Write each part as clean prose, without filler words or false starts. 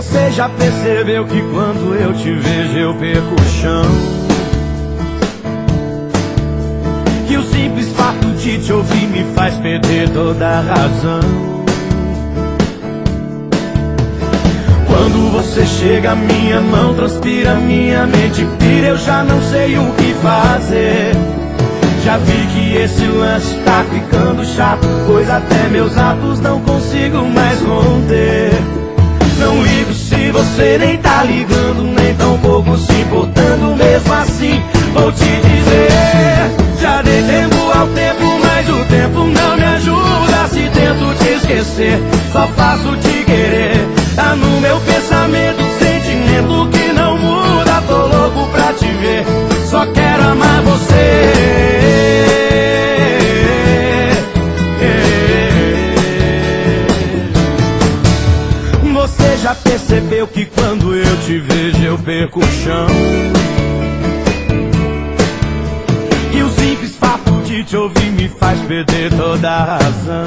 Você já percebeu que quando eu te vejo eu perco o chão? Que o simples fato de te ouvir me faz perder toda a razão. Quando você chega, minha mão transpira, minha mente pira, eu já não sei o que fazer. Já vi que esse lance tá ficando chato, pois até meus atos não consigo mais conter. Não ligo se você nem tá ligando, nem tão pouco se importando. Mesmo assim, vou te dizer, já dei tempo ao tempo, mas o tempo não me ajuda. Se tento te esquecer, só faço te querer. Tá no meu pensamento, sentimento que não muda. Tô louco pra te ver, só quero amar você. Você já percebeu que quando eu te vejo eu perco o chão? Que o simples fato de te ouvir me faz perder toda a razão.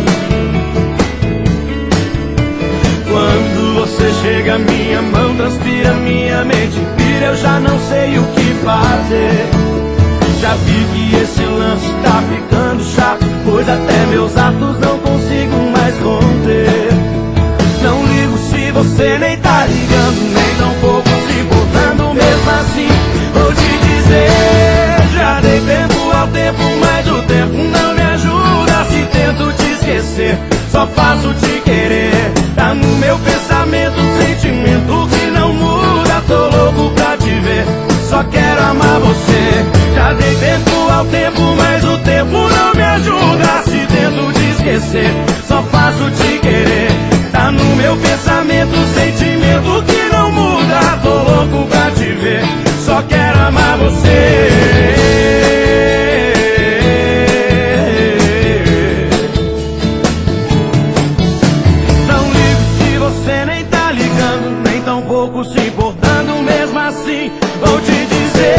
Quando você chega, minha mão transpira, minha mente pira, eu já não sei o que fazer. Já vi que esse lance tá ficando chato, pois até meus atos não consigo mais conter. Não ligo se você nem tá ligando, nem tão pouco se importando. Mesmo assim, vou te dizer, já dei tempo ao tempo, mas o tempo não me ajuda. Se tento te esquecer, só faço te querer. Tá no meu pensamento, sentimento que não muda. Tô louco pra te ver, só quero amar você. Já dei tempo ao tempo, mas o tempo não me ajuda. Se tento te esquecer, só faço te querer. Tá no meu pensamento, sentimento que não muda. Tô louco pra te ver, só quero amar você. Se importando, mesmo assim, vou te dizer,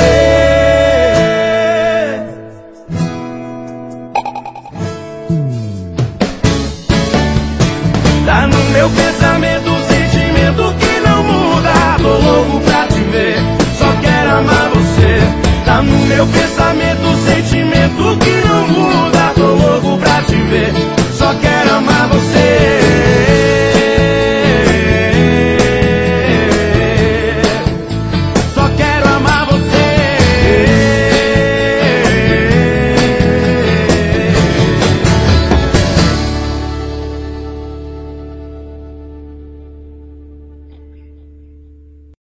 tá no meu pensamento, sentimento que não muda. Tô louco pra te ver, só quero amar você. Tá no meu pensamento, sentimento que não muda. Tô louco pra te ver, só quero amar você.